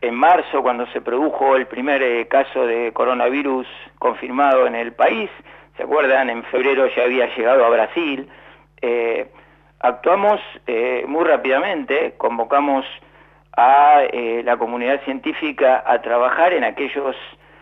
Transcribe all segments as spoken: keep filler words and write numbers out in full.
en marzo, cuando se produjo el primer eh, caso de coronavirus confirmado en el país. ¿Se acuerdan? En febrero ya había llegado a Brasil. Eh, actuamos eh, muy rápidamente, convocamos a eh, la comunidad científica a trabajar en aquellos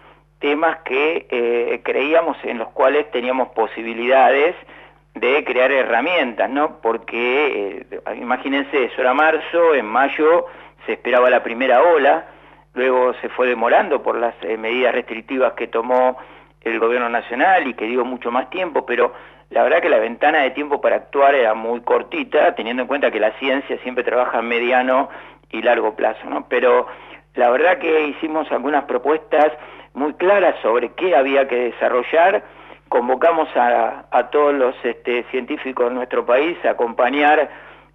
temas que eh, creíamos en los cuales teníamos posibilidades de crear herramientas, ¿no? Porque, eh, imagínense, eso era marzo, en mayo se esperaba la primera ola, luego se fue demorando por las eh, medidas restrictivas que tomó el gobierno nacional y que dio mucho más tiempo, pero la verdad que la ventana de tiempo para actuar era muy cortita, teniendo en cuenta que la ciencia siempre trabaja a mediano y largo plazo, ¿no? Pero la verdad que hicimos algunas propuestas muy claras sobre qué había que desarrollar. Convocamos a, a todos los este, científicos de nuestro país a acompañar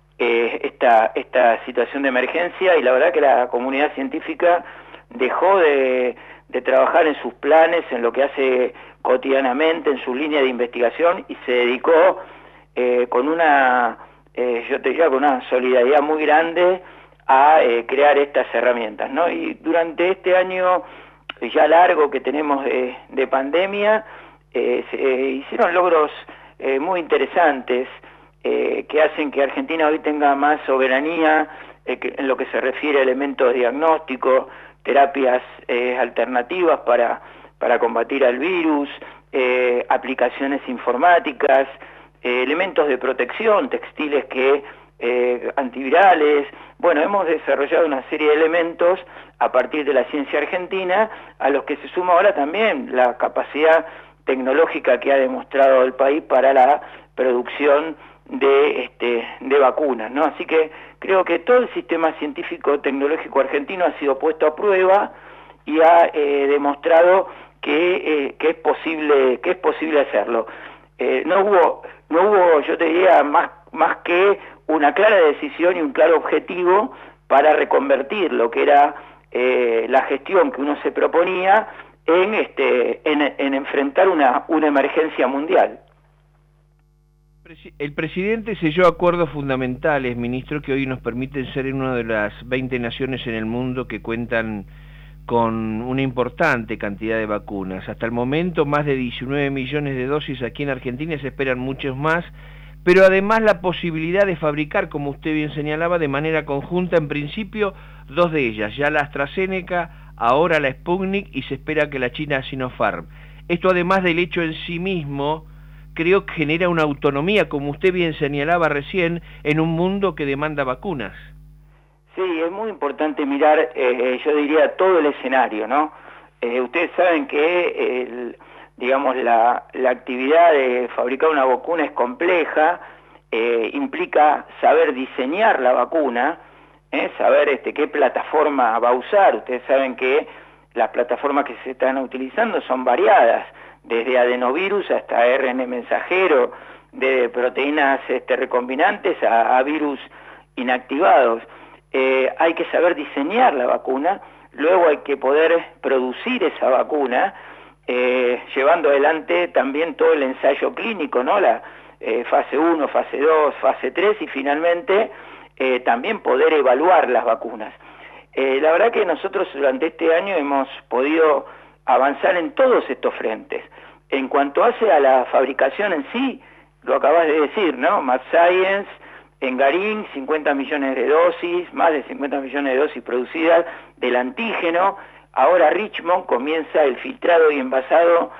eh, esta, esta situación de emergencia, y la verdad que la comunidad científica dejó de, de trabajar en sus planes, en lo que hace cotidianamente, en su línea de investigación, y se dedicó eh, con una, eh, yo te diría, con una solidaridad muy grande a eh, crear estas herramientas, ¿no? Y durante este año ya largo que tenemos de, de pandemia, eh, se eh, hicieron logros eh, muy interesantes eh, que hacen que Argentina hoy tenga más soberanía eh, que, en lo que se refiere a elementos diagnósticos, terapias eh, alternativas para, para combatir al virus, eh, aplicaciones informáticas, eh, elementos de protección, textiles que eh, antivirales. Bueno, hemos desarrollado una serie de elementos a partir de la ciencia argentina, a los que se suma ahora también la capacidad tecnológica que ha demostrado el país para la producción de, este, de vacunas, ¿no? Así que creo que todo el sistema científico tecnológico argentino ha sido puesto a prueba y ha eh, demostrado que, eh, que es posible, que es posible hacerlo. Eh, no hubo, no hubo, yo te diría, más, más que una clara decisión y un claro objetivo para reconvertir lo que era eh, la gestión que uno se proponía en, este, en, en enfrentar una, una emergencia mundial. El presidente selló acuerdos fundamentales, ministro, que hoy nos permiten ser una de las veinte naciones en el mundo que cuentan con una importante cantidad de vacunas. Hasta el momento, más de diecinueve millones de dosis aquí en Argentina, se esperan muchos más, pero además la posibilidad de fabricar, como usted bien señalaba, de manera conjunta, en principio, dos de ellas, ya la AstraZeneca, ahora la Sputnik, y se espera que la China Sinopharm. Esto, además del hecho en sí mismo, creo que genera una autonomía, como usted bien señalaba recién, en un mundo que demanda vacunas. Sí, es muy importante mirar, eh, yo diría, todo el escenario, ¿no? Eh, ustedes saben que, el, digamos, la, la actividad de fabricar una vacuna es compleja, eh, implica saber diseñar la vacuna, eh, saber este, qué plataforma va a usar. Ustedes saben que las plataformas que se están utilizando son variadas, desde adenovirus hasta R N A mensajero, de proteínas este, recombinantes a, a virus inactivados. Eh, hay que saber diseñar la vacuna, luego hay que poder producir esa vacuna, eh, llevando adelante también todo el ensayo clínico, ¿no? La eh, fase uno, fase dos, fase tres, y finalmente eh, también poder evaluar las vacunas. Eh, la verdad que nosotros durante este año hemos podido avanzar en todos estos frentes. En cuanto hace a la fabricación en sí, lo acabas de decir, ¿no? Mad Science, en Garín, cincuenta millones de dosis, más de cincuenta millones de dosis producidas del antígeno. Ahora Richmond comienza el filtrado y envasado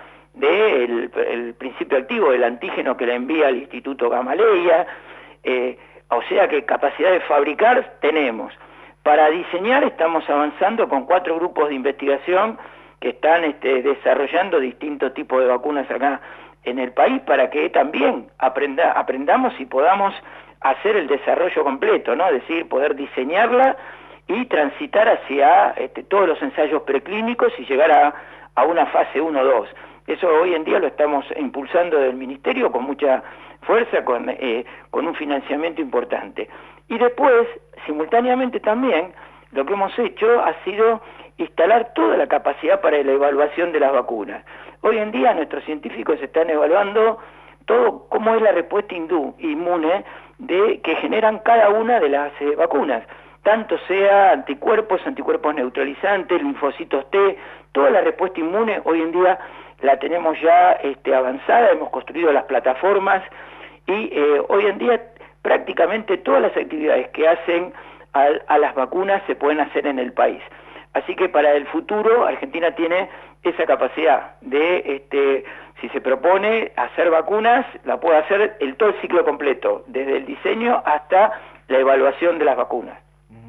del el principio activo del antígeno que le envía al Instituto Gamaleya. Eh, o sea que capacidad de fabricar tenemos. Para diseñar estamos avanzando con cuatro grupos de investigación que están este, desarrollando distintos tipos de vacunas acá en el país, para que también aprenda, aprendamos y podamos hacer el desarrollo completo, ¿no? Es decir, poder diseñarla y transitar hacia este, todos los ensayos preclínicos y llegar a, a una fase uno dos. Eso hoy en día lo estamos impulsando del Ministerio con mucha fuerza, con, eh, con un financiamiento importante. Y después, simultáneamente también, lo que hemos hecho ha sido instalar toda la capacidad para la evaluación de las vacunas. Hoy en día nuestros científicos están evaluando todo cómo es la respuesta inmune de que generan cada una de las eh, vacunas. tanto sea anticuerpos, anticuerpos neutralizantes, linfocitos T, toda la respuesta inmune hoy en día la tenemos ya este, avanzada, hemos construido las plataformas y eh, hoy en día prácticamente todas las actividades que hacen a, a las vacunas se pueden hacer en el país. Así que para el futuro Argentina tiene esa capacidad de, este, si se propone hacer vacunas, la puede hacer el todo el ciclo completo, desde el diseño hasta la evaluación de las vacunas.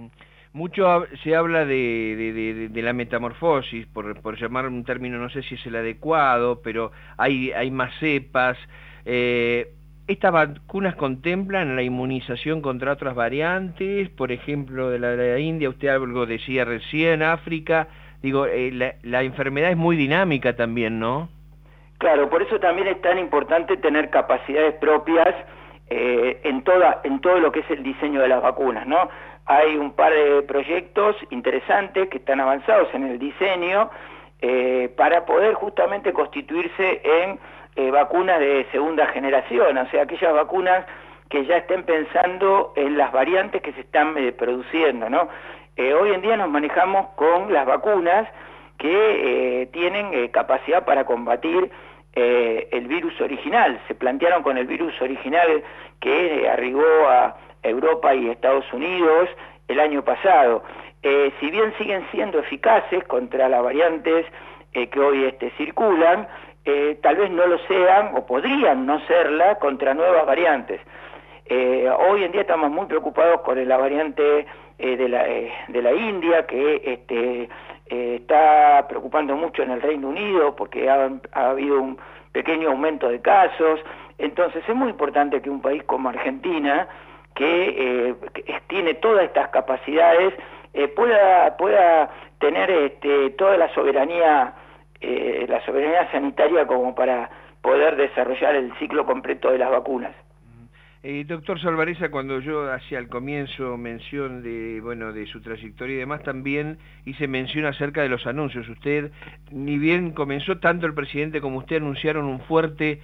Mucho se habla de, de, de, de la metamorfosis, por, por llamar un término, no sé si es el adecuado, pero hay, hay más cepas. Eh, ¿Estas vacunas contemplan la inmunización contra otras variantes? Por ejemplo, de la, de la India, usted algo decía recién, África. Digo, eh, la, la enfermedad es muy dinámica también, ¿no? Claro, por eso también es tan importante tener capacidades propias eh, en, toda, en todo lo que es el diseño de las vacunas, ¿no? Hay un par de proyectos interesantes que están avanzados en el diseño eh, para poder justamente constituirse en eh, vacunas de segunda generación, o sea, aquellas vacunas que ya estén pensando en las variantes que se están eh, produciendo, ¿no? Eh, hoy en día nos manejamos con las vacunas que eh, tienen eh, capacidad para combatir eh, el virus original. Se plantearon con el virus original que eh, arribó a Europa y Estados Unidos el año pasado. Eh, si bien siguen siendo eficaces contra las variantes eh, que hoy este, circulan, eh, tal vez no lo sean o podrían no serla contra nuevas variantes. Eh, hoy en día estamos muy preocupados con la variante eh, de, la, eh, de la India, que este, eh, está preocupando mucho en el Reino Unido porque ha, ha habido un pequeño aumento de casos. Entonces es muy importante que un país como Argentina, que, eh, que tiene todas estas capacidades, eh, pueda, pueda tener este, toda la soberanía, eh, la soberanía sanitaria como para poder desarrollar el ciclo completo de las vacunas. Eh, doctor Salvarezza, cuando yo hacía al comienzo mención de, bueno, de su trayectoria y demás, también hice mención acerca de los anuncios. Usted, ni bien comenzó, tanto el presidente como usted anunciaron un fuerte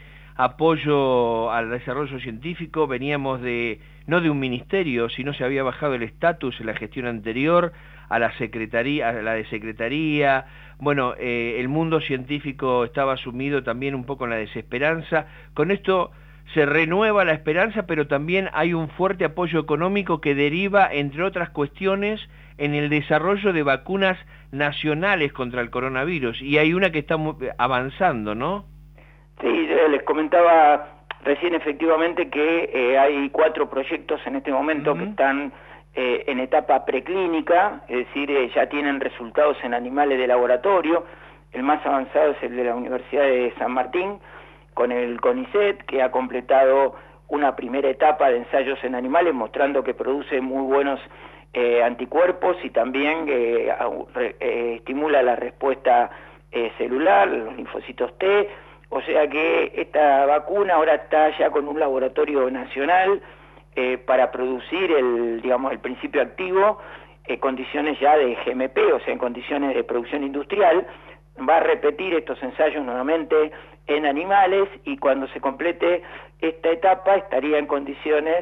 apoyo al desarrollo científico. Veníamos de, no de un ministerio, sino se había bajado el estatus en la gestión anterior a la secretaría, a la de secretaría. Bueno, eh, el mundo científico estaba sumido también un poco en la desesperanza. Con esto se renueva la esperanza, pero también hay un fuerte apoyo económico que deriva, entre otras cuestiones, en el desarrollo de vacunas nacionales contra el coronavirus, y hay una que está avanzando, ¿no? Sí, les comentaba recién efectivamente que eh, hay cuatro proyectos en este momento uh-huh. que están eh, en etapa preclínica, es decir, eh, ya tienen resultados en animales de laboratorio. El más avanzado es el de la Universidad de San Martín, con el CONICET, que ha completado una primera etapa de ensayos en animales, mostrando que produce muy buenos eh, anticuerpos y también eh, eh, estimula la respuesta eh, celular, los linfocitos T. O sea que esta vacuna ahora está ya con un laboratorio nacional eh, para producir el, digamos, el principio activo en condiciones ya de G M P, o sea, en condiciones de producción industrial. Va a repetir estos ensayos nuevamente en animales y cuando se complete esta etapa estaría en condiciones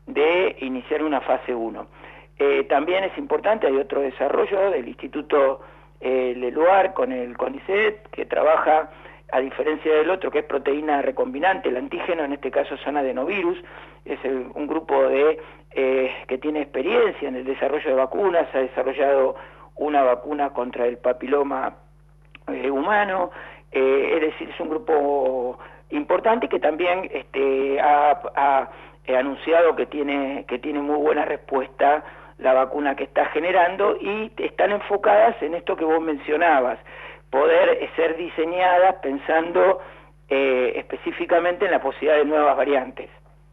de iniciar una fase uno. Eh, también es importante, hay otro desarrollo del Instituto eh, Leluar con el CONICET, que trabaja, a diferencia del otro, que es proteína recombinante, el antígeno, en este caso son adenovirus, es el, un grupo de eh, que tiene experiencia en el desarrollo de vacunas, ha desarrollado una vacuna contra el papiloma eh, humano, eh, es decir, es un grupo importante que también este, ha, ha eh, anunciado que tiene, que tiene muy buena respuesta la vacuna que está generando, y están enfocadas en esto que vos mencionabas, poder ser diseñadas pensando eh, específicamente en la posibilidad de nuevas variantes.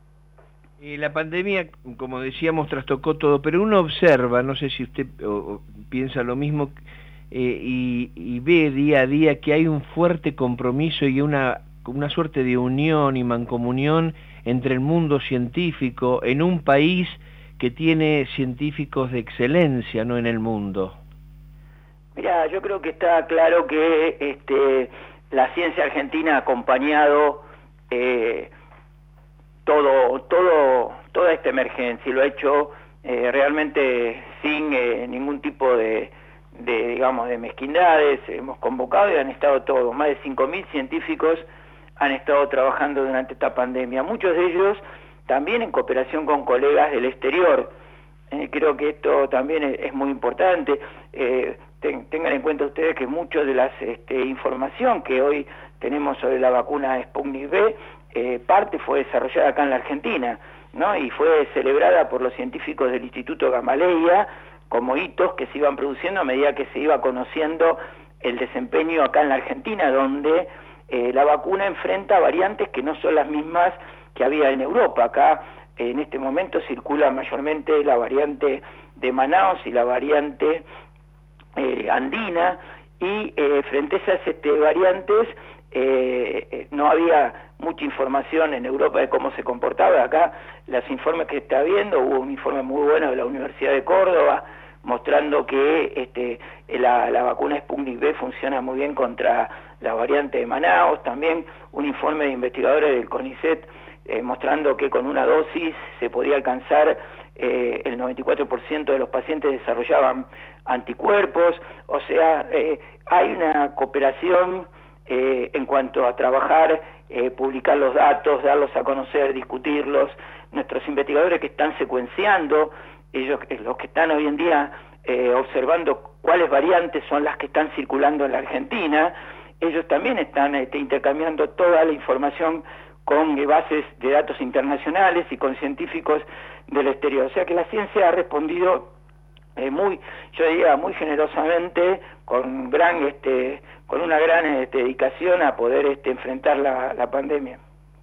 Y la pandemia, como decíamos, trastocó todo, pero uno observa, no sé si usted o, o piensa lo mismo, eh, y, y ve día a día que hay un fuerte compromiso y una, una suerte de unión y mancomunión entre el mundo científico en un país que tiene científicos de excelencia, ¿no?, en el mundo. Mirá, yo creo que está claro que este, la ciencia argentina ha acompañado eh, todo, todo, toda esta emergencia y lo ha hecho eh, realmente sin eh, ningún tipo de, de, digamos, de mezquindades. Hemos convocado y han estado todos, más de cinco mil científicos han estado trabajando durante esta pandemia, muchos de ellos también en cooperación con colegas del exterior. Eh, creo que esto también es, es muy importante. Eh, ten, tengan en cuenta ustedes que mucho de la este, información que hoy tenemos sobre la vacuna Sputnik V, eh, parte fue desarrollada acá en la Argentina, ¿no? Y fue celebrada por los científicos del Instituto Gamaleya como hitos que se iban produciendo a medida que se iba conociendo el desempeño acá en la Argentina, donde eh, la vacuna enfrenta variantes que no son las mismas que había en Europa. Acá eh, en este momento circula mayormente la variante de Manaus y la variante eh, andina, y eh, frente a esas este, variantes eh, no había mucha información en Europa de cómo se comportaba. Acá los informes que está viendo, hubo un informe muy bueno de la Universidad de Córdoba mostrando que este, la, la vacuna Sputnik V funciona muy bien contra la variante de Manaus. También un informe de investigadores del CONICET eh, mostrando que con una dosis se podía alcanzar eh, el noventa y cuatro por ciento de los pacientes desarrollaban anticuerpos. O sea, eh, hay una cooperación eh, en cuanto a trabajar, eh, publicar los datos, darlos a conocer, discutirlos. Nuestros investigadores que están secuenciando, ellos los que están hoy en día eh, observando cuáles variantes son las que están circulando en la Argentina, ellos también están este, intercambiando toda la información con eh, bases de datos internacionales y con científicos del exterior. O sea que la ciencia ha respondido eh, muy, yo diría, muy generosamente, con gran, este, con una gran este, dedicación a poder este, enfrentar la, la pandemia.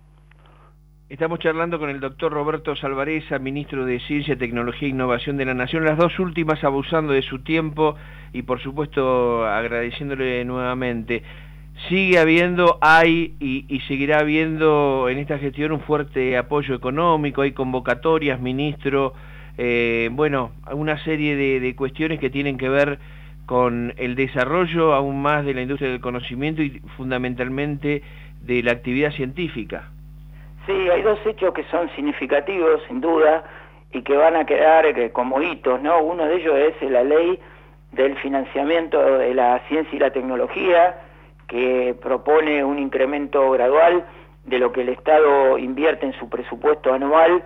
Estamos charlando con el doctor Roberto Salvarezza, ministro de Ciencia, Tecnología e Innovación de la Nación, las dos últimas abusando de su tiempo y por supuesto agradeciéndole nuevamente. Sigue habiendo, hay y, y seguirá habiendo en esta gestión un fuerte apoyo económico, hay convocatorias, ministro, eh, bueno, una serie de, de cuestiones que tienen que ver con el desarrollo aún más de la industria del conocimiento y fundamentalmente de la actividad científica. Sí, hay dos hechos que son significativos, sin duda, y que van a quedar eh, como hitos, ¿no? Uno de ellos es la ley del financiamiento de la ciencia y la tecnología, que propone un incremento gradual de lo que el Estado invierte en su presupuesto anual,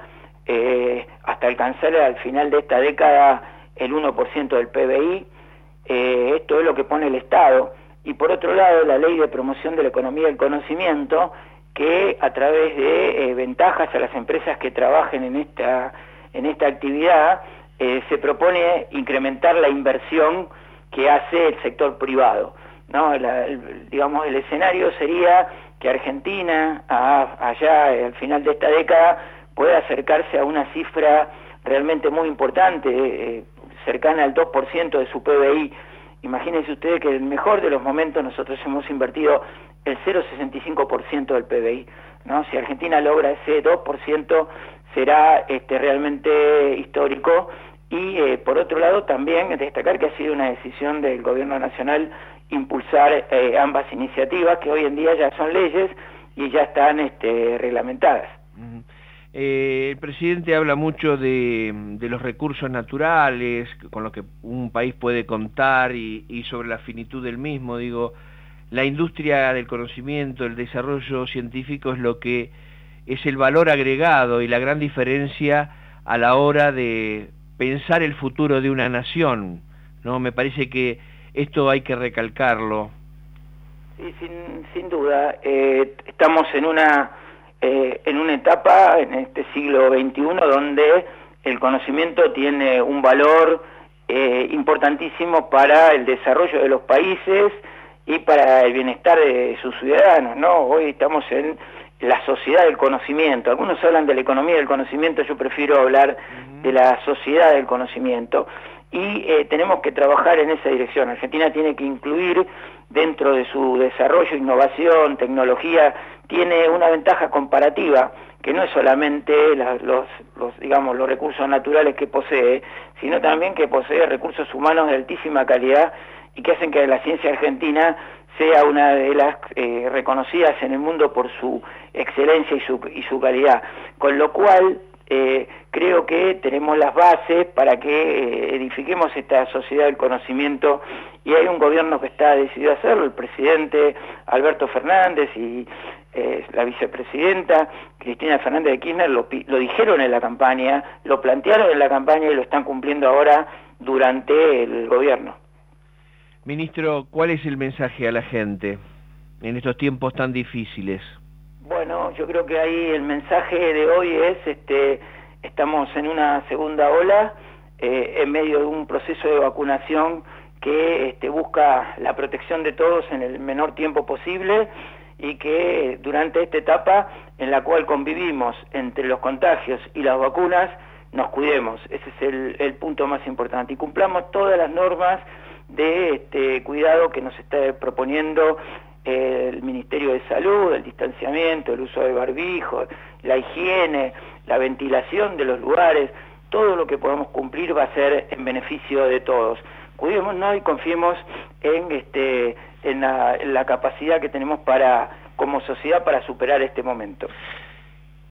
eh, hasta alcanzar al final de esta década el uno por ciento del P B I. Eh, esto es lo que pone el Estado. Y por otro lado, la ley de promoción de la economía del conocimiento, que a través de eh, ventajas a las empresas que trabajen en esta, en esta actividad, eh, se propone incrementar la inversión que hace el sector privado, ¿no? La, el, digamos, el escenario sería que Argentina, a, allá al final de esta década, pueda acercarse a una cifra realmente muy importante, eh, cercana al dos por ciento de su P B I. Imagínense ustedes que en el mejor de los momentos nosotros hemos invertido el cero coma sesenta y cinco por ciento del P B I, ¿no? Si Argentina logra ese dos por ciento será este, realmente histórico. Y eh, por otro lado también destacar que ha sido una decisión del gobierno nacional impulsar eh, ambas iniciativas, que hoy en día ya son leyes y ya están este, reglamentadas. Uh-huh. Eh, el presidente habla mucho de, de los recursos naturales con los que un país puede contar y, y sobre la finitud del mismo. Digo, la industria del conocimiento, el desarrollo científico es lo que es el valor agregado y la gran diferencia a la hora de pensar el futuro de una nación, ¿no? Me parece que esto hay que recalcarlo. Sí, sin, sin duda. Eh, estamos en una eh, en una etapa en este siglo veintiuno donde el conocimiento tiene un valor eh, importantísimo para el desarrollo de los países y para el bienestar de sus ciudadanos, ¿no? Hoy estamos en la sociedad del conocimiento. Algunos hablan de la economía del conocimiento, yo prefiero hablar uh-huh. de la sociedad del conocimiento. Y eh, tenemos que trabajar en esa dirección. Argentina tiene que incluir dentro de su desarrollo, innovación, tecnología, tiene una ventaja comparativa, que no es solamente la, los, los, digamos, los recursos naturales que posee, sino también que posee recursos humanos de altísima calidad y que hacen que la ciencia argentina sea una de las eh, reconocidas en el mundo por su excelencia y su, y su calidad. Con lo cual, eh, creo que tenemos las bases para que eh, edifiquemos esta sociedad del conocimiento, y hay un gobierno que está decidido a hacerlo, el presidente Alberto Fernández y eh, la vicepresidenta Cristina Fernández de Kirchner lo, lo dijeron en la campaña, lo plantearon en la campaña y lo están cumpliendo ahora durante el gobierno. Ministro, ¿cuál es el mensaje a la gente en estos tiempos tan difíciles? Bueno, yo creo que ahí el mensaje de hoy es, este, estamos en una segunda ola, eh, en medio de un proceso de vacunación que este, busca la protección de todos en el menor tiempo posible, y que durante esta etapa en la cual convivimos entre los contagios y las vacunas, nos cuidemos. Ese es el, el punto más importante, y cumplamos todas las normas de este, cuidado que nos está proponiendo el Ministerio de Salud, el distanciamiento, el uso de barbijo, la higiene, la ventilación de los lugares. Todo lo que podamos cumplir va a ser en beneficio de todos. Cuidémonos y confiemos en, este, en, la, en la capacidad que tenemos para, como sociedad, para superar este momento.